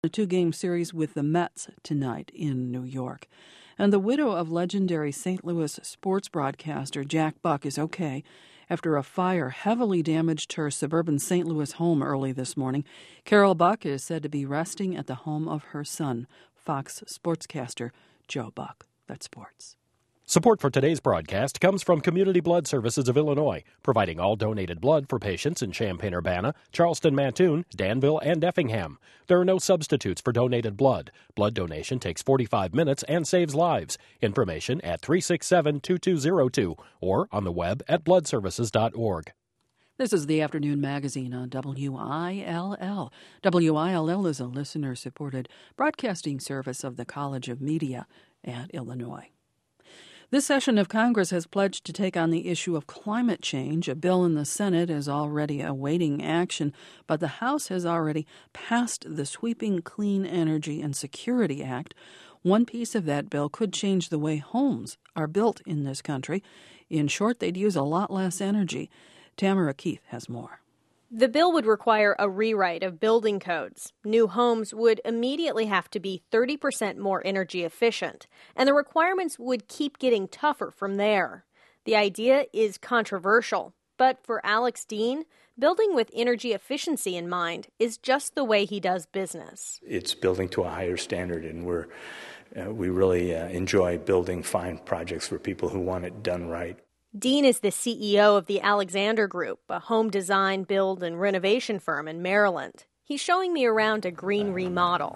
A two-game series with the Mets tonight in New York. And the widow of legendary St. Louis sports broadcaster Jack Buck is okay after a fire heavily damaged her suburban St. Louis home early this morning. Carol Buck is said to be resting at the home of her son, Fox sportscaster Joe Buck. That's sports. Support for today's broadcast comes from Community Blood Services of Illinois, providing all donated blood for patients in Champaign-Urbana, Charleston-Mattoon, Danville, and Effingham. There are no substitutes for donated blood. Blood donation takes 45 minutes and saves lives. Information at 367-2202 or on the web at bloodservices.org. This is the Afternoon Magazine on WILL. WILL is a listener-supported broadcasting service of the College of Media at Illinois. This session of Congress has pledged to take on the issue of climate change. A bill in the Senate is already awaiting action, but the House has already passed the sweeping Clean Energy and Security Act. One piece of that bill could change the way homes are built in this country. In short, they'd use a lot less energy. Tamara Keith has more. The bill would require a rewrite of building codes. New homes would immediately have to be 30% more energy efficient, and the requirements would keep getting tougher from there. The idea is controversial, but for Alex Dean, building with energy efficiency in mind is just the way he does business. It's building to a higher standard, and we really enjoy building fine projects for people who want it done right. Dean is the CEO of the Alexander Group, a home design, build, and renovation firm in Maryland. He's showing me around a green remodel.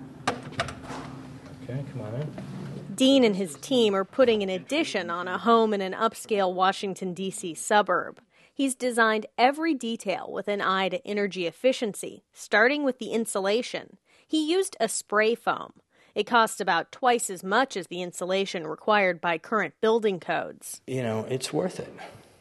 Okay, come on in. Dean and his team are putting an addition on a home in an upscale Washington, D.C. suburb. He's designed every detail with an eye to energy efficiency, starting with the insulation. He used a spray foam. It costs about twice as much as the insulation required by current building codes. It's worth it.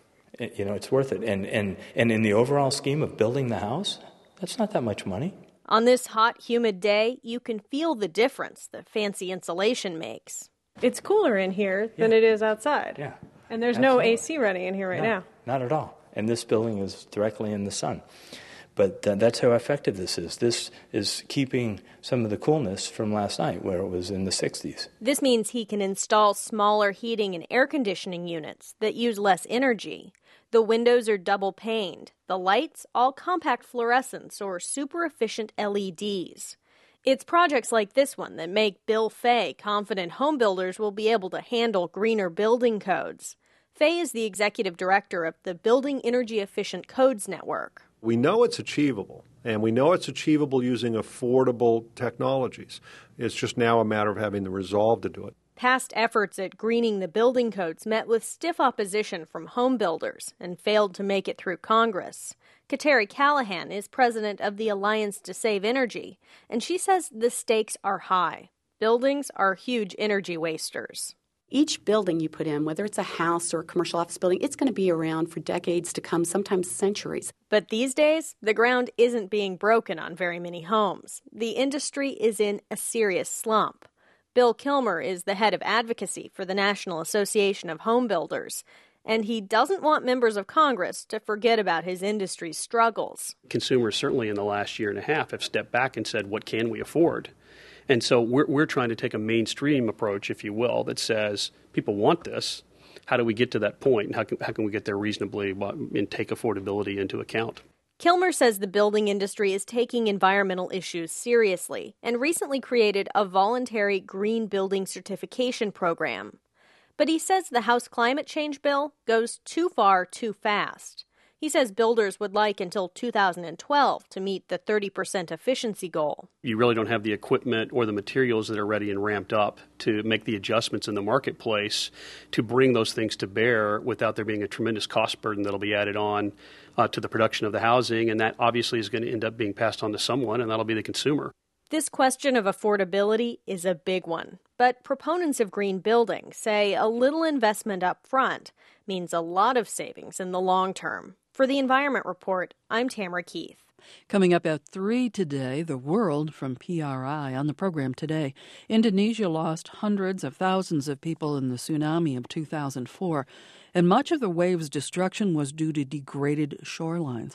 It's worth it. And in the overall scheme of building the house, that's not that much money. On this hot, humid day, you can feel the difference the fancy insulation makes. It's cooler in here than it is outside. Yeah. And there's no AC running in here now. Not at all. And this building is directly in the sun. But that's how effective this is. This is keeping some of the coolness from last night, where it was in the 60s. This means he can install smaller heating and air conditioning units that use less energy. The windows are double-paned. The lights, all compact fluorescents or super-efficient LEDs. It's projects like this one that make Bill Fay confident home builders will be able to handle greener building codes. Fay is the executive director of the Building Energy Efficient Codes Network. We know it's achievable, and we know it's achievable using affordable technologies. It's just now a matter of having the resolve to do it. Past efforts at greening the building codes met with stiff opposition from home builders and failed to make it through Congress. Kateri Callahan is president of the Alliance to Save Energy, and she says the stakes are high. Buildings are huge energy wasters. Each building you put in, whether it's a house or a commercial office building, it's going to be around for decades to come, sometimes centuries. But these days, the ground isn't being broken on very many homes. The industry is in a serious slump. Bill Kilmer is the head of advocacy for the National Association of Home Builders, and he doesn't want members of Congress to forget about his industry's struggles. Consumers certainly in the last year and a half have stepped back and said, what can we afford? And so we're trying to take a mainstream approach, if you will, that says people want this. How do we get to that point? And how can we get there reasonably and take affordability into account? Kilmer says the building industry is taking environmental issues seriously and recently created a voluntary green building certification program. But he says the House climate change bill goes too far too fast. He says builders would like until 2012 to meet the 30% efficiency goal. You really don't have the equipment or the materials that are ready and ramped up to make the adjustments in the marketplace to bring those things to bear without there being a tremendous cost burden that'll be added on to the production of the housing. And that obviously is going to end up being passed on to someone, and that'll be the consumer. This question of affordability is a big one. But proponents of green building say a little investment up front means a lot of savings in the long term. For the Environment Report, I'm Tamara Keith. Coming up at 3 today, The World from PRI. On the program today, Indonesia lost hundreds of thousands of people in the tsunami of 2004, and much of the wave's destruction was due to degraded shorelines.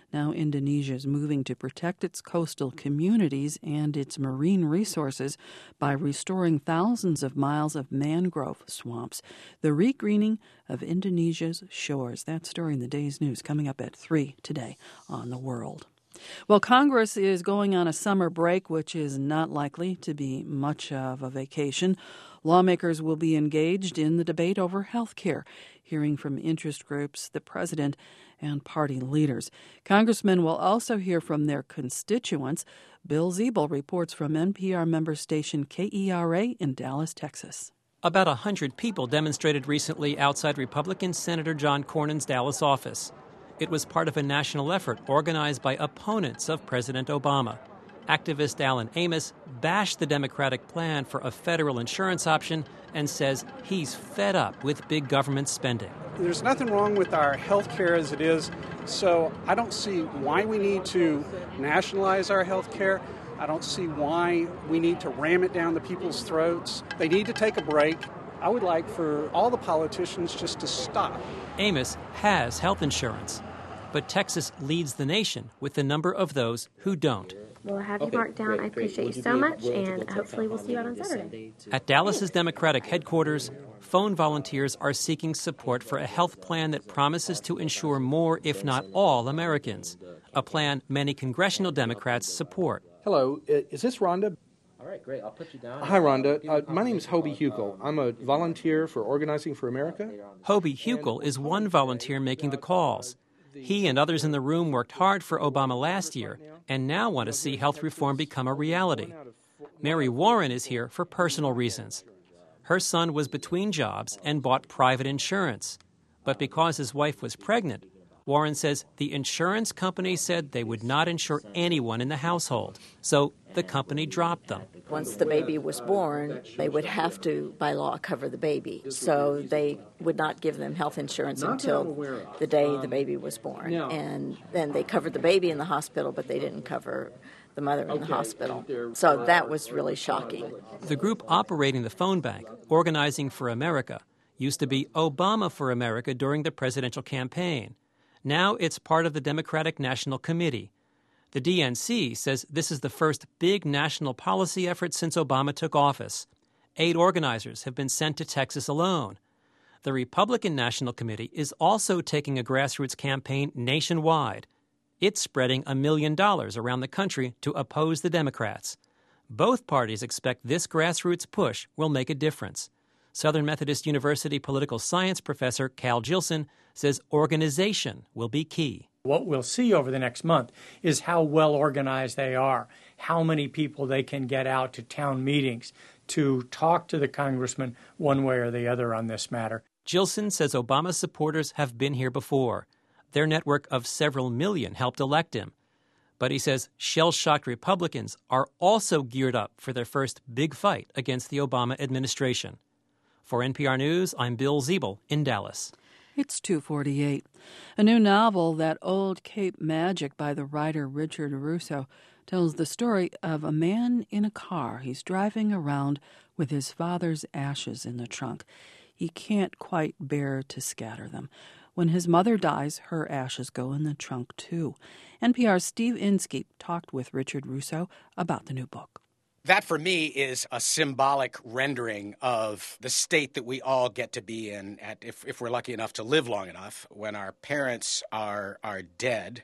Now Indonesia is moving to protect its coastal communities and its marine resources by restoring thousands of miles of mangrove swamps. The regreening of Indonesia's shores. That story in the day's news coming up at 3 today on The World. Well, Congress is going on a summer break, which is not likely to be much of a vacation. Lawmakers will be engaged in the debate over health care, hearing from interest groups, the president, and party leaders. Congressmen will also hear from their constituents. Bill Ziebel reports from NPR member station KERA in Dallas, Texas. About 100 people demonstrated recently outside Republican Senator John Cornyn's Dallas office. It was part of a national effort organized by opponents of President Obama. Activist Alan Amos bashed the Democratic plan for a federal insurance option and says he's fed up with big government spending. There's nothing wrong with our health care as it is, so I don't see why we need to nationalize our health care. I don't see why we need to ram it down the people's throats. They need to take a break. I would like for all the politicians just to stop. Amos has health insurance, but Texas leads the nation with the number of those who don't. We'll have you marked down. I appreciate you so much, and hopefully we'll see you out on Saturday. At Dallas's Democratic headquarters, phone volunteers are seeking support for a health plan that promises to insure more, if not all, Americans. A plan many congressional Democrats support. Hello, is this Rhonda? All right, great. I'll put you down. Hi, Rhonda. My name is Hobie Huckel. I'm a volunteer for Organizing for America. Hobie Huckel is one volunteer making the calls. He and others in the room worked hard for Obama last year and now want to see health reform become a reality. Mary Warren is here for personal reasons. Her son was between jobs and bought private insurance. But because his wife was pregnant, Warren says the insurance company said they would not insure anyone in the household, so the company dropped them. Once the baby was born, they would have to, by law, cover the baby. So they would not give them health insurance until the day the baby was born. And then they covered the baby in the hospital, but they didn't cover the mother in the hospital. So that was really shocking. The group operating the phone bank, Organizing for America, used to be Obama for America during the presidential campaign. Now it's part of the Democratic National Committee. The DNC says this is the first big national policy effort since Obama took office. 8 organizers have been sent to Texas alone. The Republican National Committee is also taking a grassroots campaign nationwide. It's spreading $1 million around the country to oppose the Democrats. Both parties expect this grassroots push will make a difference. Southern Methodist University political science professor Cal Jilson says organization will be key. What we'll see over the next month is how well organized they are, how many people they can get out to town meetings to talk to the congressman one way or the other on this matter. Jilson says Obama supporters have been here before. Their network of several million helped elect him. But he says shell-shocked Republicans are also geared up for their first big fight against the Obama administration. For NPR News, I'm Bill Ziebel in Dallas. It's 2:48. A new novel, That Old Cape Magic, by the writer Richard Russo, tells the story of a man in a car. He's driving around with his father's ashes in the trunk. He can't quite bear to scatter them. When his mother dies, her ashes go in the trunk, too. NPR's Steve Inskeep talked with Richard Russo about the new book. That, for me, is a symbolic rendering of the state that we all get to be in if we're lucky enough to live long enough, when our parents are dead.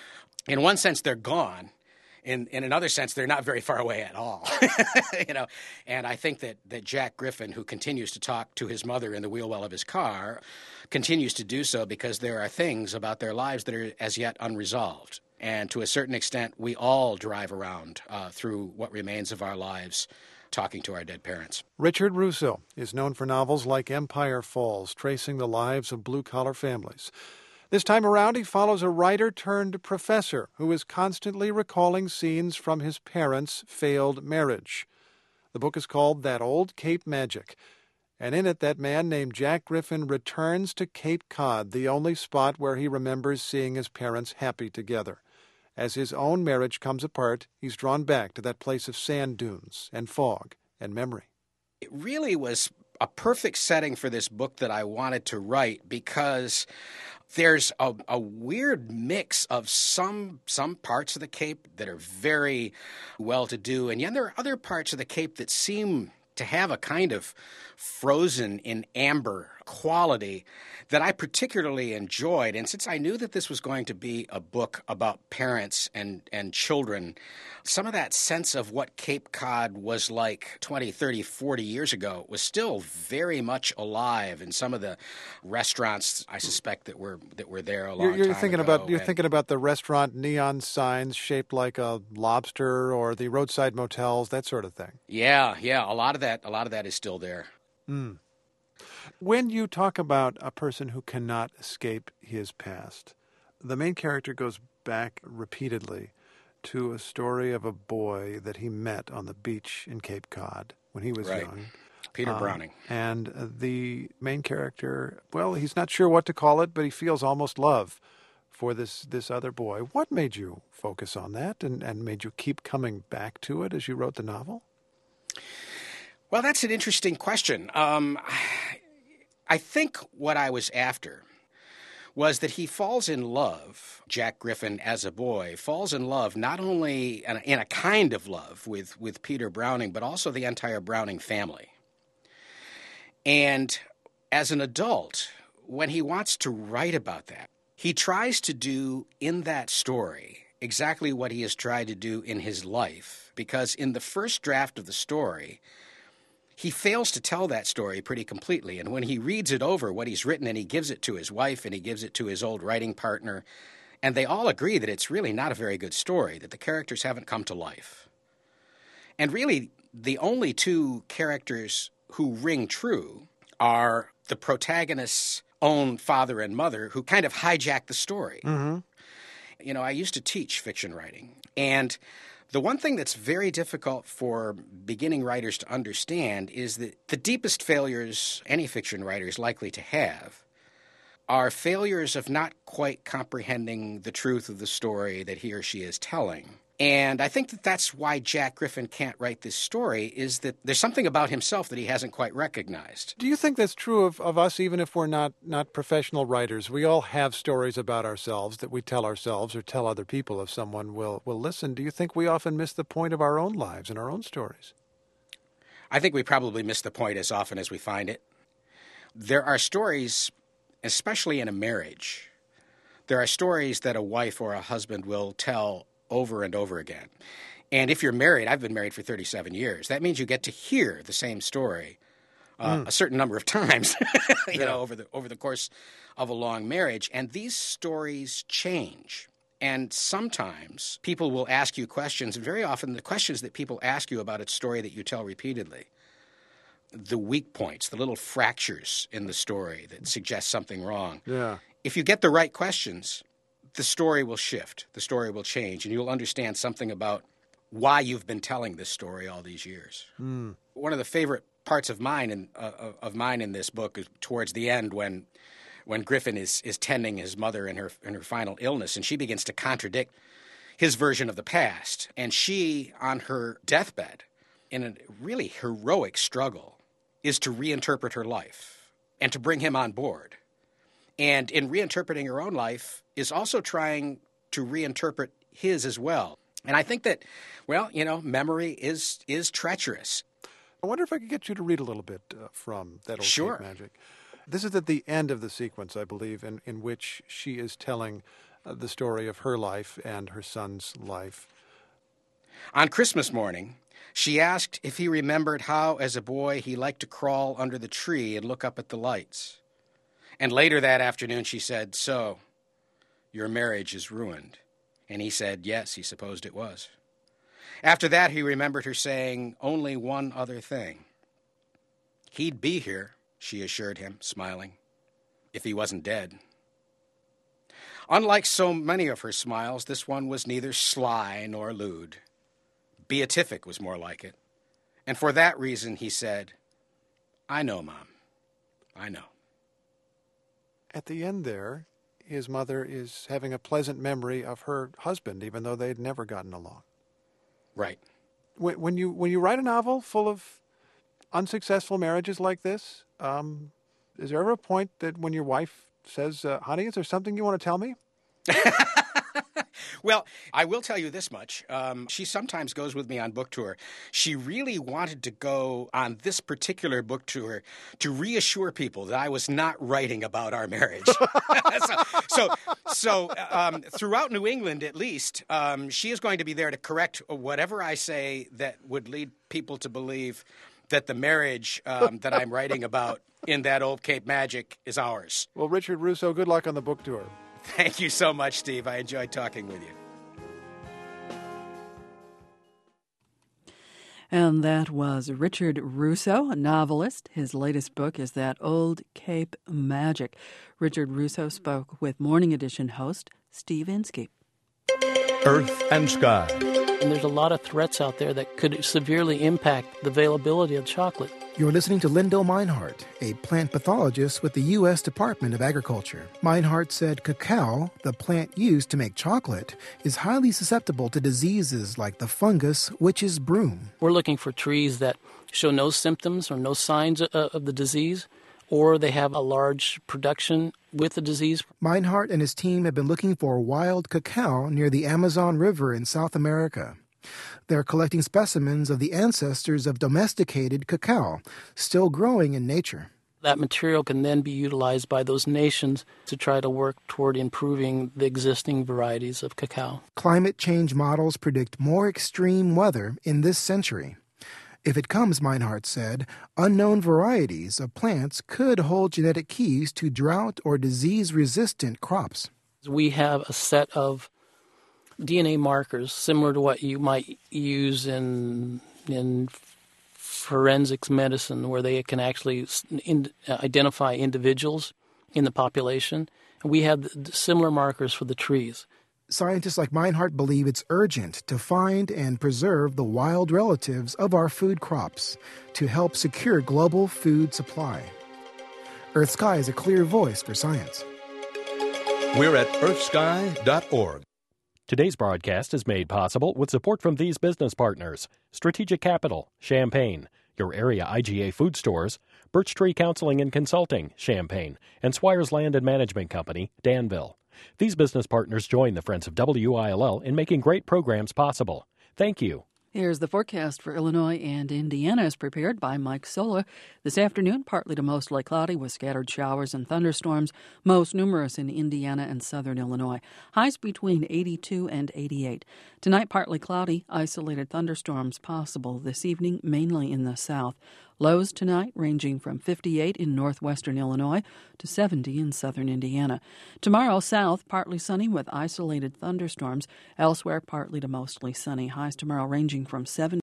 In one sense, they're gone. In another sense, they're not very far away at all. And I think that Jack Griffin, who continues to talk to his mother in the wheel well of his car, continues to do so because there are things about their lives that are as yet unresolved. And to a certain extent, we all drive around through what remains of our lives talking to our dead parents. Richard Russo is known for novels like Empire Falls, tracing the lives of blue-collar families. This time around, he follows a writer-turned-professor who is constantly recalling scenes from his parents' failed marriage. The book is called That Old Cape Magic, and in it, that man named Jack Griffin returns to Cape Cod, the only spot where he remembers seeing his parents happy together. As his own marriage comes apart, he's drawn back to that place of sand dunes and fog and memory. It really was a perfect setting for this book that I wanted to write because there's a weird mix of some parts of the Cape that are very well-to-do, and yet there are other parts of the Cape that seem to have a kind of frozen in amber quality that I particularly enjoyed. And since I knew that this was going to be a book about parents and children, some of that sense of what Cape Cod was like 20, 30, 40 years ago was still very much alive in some of the restaurants, I suspect, that were there a long time ago. You're thinking about the restaurant neon signs shaped like a lobster, or the roadside motels, that sort of thing. Yeah. A lot of that is still there. Mm. When you talk about a person who cannot escape his past, the main character goes back repeatedly to a story of a boy that he met on the beach in Cape Cod when he was young. Peter Browning. And the main character, well, he's not sure what to call it, but he feels almost love for this other boy. What made you focus on that and made you keep coming back to it as you wrote the novel? Well, that's an interesting question. I think what I was after was that he falls in love, Jack Griffin as a boy, falls in love not only in a kind of love with Peter Browning, but also the entire Browning family. And as an adult, when he wants to write about that, he tries to do in that story exactly what he has tried to do in his life, because in the first draft of the story, he fails to tell that story pretty completely. And when he reads it over, what he's written, and he gives it to his wife and he gives it to his old writing partner, and they all agree that it's really not a very good story, that the characters haven't come to life. And really, the only two characters who ring true are the protagonist's own father and mother, who kind of hijack the story. Mm-hmm. You know, I used to teach fiction writing, and the one thing that's very difficult for beginning writers to understand is that the deepest failures any fiction writer is likely to have are failures of not quite comprehending the truth of the story that he or she is telling. And I think that that's why Jack Griffin can't write this story, is that there's something about himself that he hasn't quite recognized. Do you think that's true of us, even if we're not professional writers? We all have stories about ourselves that we tell ourselves or tell other people if someone will listen. Do you think we often miss the point of our own lives and our own stories? I think we probably miss the point as often as we find it. There are stories, especially in a marriage, there are stories that a wife or a husband will tell over and over again. And if you're married, I've been married for 37 years, that means you get to hear the same story a certain number of times, you know, over the course of a long marriage. And these stories change. And sometimes people will ask you questions, and very often the questions that people ask you about a story that you tell repeatedly, the weak points, the little fractures in the story that suggest something wrong. Yeah. If you get the right questions, the story will shift, the story will change, and you'll understand something about why you've been telling this story all these years. Mm. One of the favorite parts of mine in this book is towards the end when Griffin is tending his mother in her final illness, and she begins to contradict his version of the past. And she, on her deathbed, in a really heroic struggle, is to reinterpret her life and to bring him on board. And in reinterpreting her own life, is also trying to reinterpret his as well. And I think that, well, you know, memory is treacherous. I wonder if I could get you to read a little bit from That Old Sure. Cape Magic. This is at the end of the sequence, I believe, in which she is telling the story of her life and her son's life. On Christmas morning, she asked if he remembered how, as a boy, he liked to crawl under the tree and look up at the lights. And later that afternoon, she said, "So, your marriage is ruined." And he said, yes, he supposed it was. After that, he remembered her saying only one other thing. He'd be here, she assured him, smiling, if he wasn't dead. Unlike so many of her smiles, this one was neither sly nor lewd. Beatific was more like it. And for that reason, he said, "I know, Mom. I know." At the end there, his mother is having a pleasant memory of her husband, even though they'd never gotten along. Right. When you write a novel full of unsuccessful marriages like this, is there ever a point that when your wife says, honey, is there something you want to tell me? Well, I will tell you this much. She sometimes goes with me on book tour. She really wanted to go on this particular book tour to reassure people that I was not writing about our marriage. So throughout New England, at least, she is going to be there to correct whatever I say that would lead people to believe that the marriage that I'm writing about in that old Cape Magic is ours. Well, Richard Russo, good luck on the book tour. Thank you so much, Steve. I enjoyed talking with you. And that was Richard Russo, a novelist. His latest book is That Old Cape Magic. Richard Russo spoke with Morning Edition host Steve Inskeep. Earth and Sky. And there's a lot of threats out there that could severely impact the availability of chocolate. You're listening to Lyndall Meinhardt, a plant pathologist with the U.S. Department of Agriculture. Meinhardt said cacao, the plant used to make chocolate, is highly susceptible to diseases like the fungus witch's broom. We're looking for trees that show no symptoms or no signs of the disease, or they have a large production with the disease. Meinhardt and his team have been looking for wild cacao near the Amazon River in South America. They're collecting specimens of the ancestors of domesticated cacao, still growing in nature. That material can then be utilized by those nations to try to work toward improving the existing varieties of cacao. Climate change models predict more extreme weather in this century. If it comes, Meinhardt said, unknown varieties of plants could hold genetic keys to drought or disease-resistant crops. We have a set of DNA markers similar to what you might use in forensics medicine, where they can actually identify individuals in the population. And we have similar markers for the trees. Scientists like Meinhardt believe it's urgent to find and preserve the wild relatives of our food crops to help secure global food supply. Earth Sky is a clear voice for science. We're at earthsky.org. Today's broadcast is made possible with support from these business partners: Strategic Capital, Champaign, your area IGA food stores, Birch Tree Counseling and Consulting, Champaign, and Swires Land and Management Company, Danville. These business partners join the Friends of WILL in making great programs possible. Thank you. Here's the forecast for Illinois and Indiana as prepared by Mike Sola. This afternoon, partly to mostly cloudy with scattered showers and thunderstorms, most numerous in Indiana and southern Illinois. Highs between 82 and 88. Tonight, partly cloudy, isolated thunderstorms possible this evening, mainly in the south. Lows tonight ranging from 58 in northwestern Illinois to 70 in southern Indiana. Tomorrow, south, partly sunny with isolated thunderstorms. Elsewhere, partly to mostly sunny. Highs tomorrow ranging from 7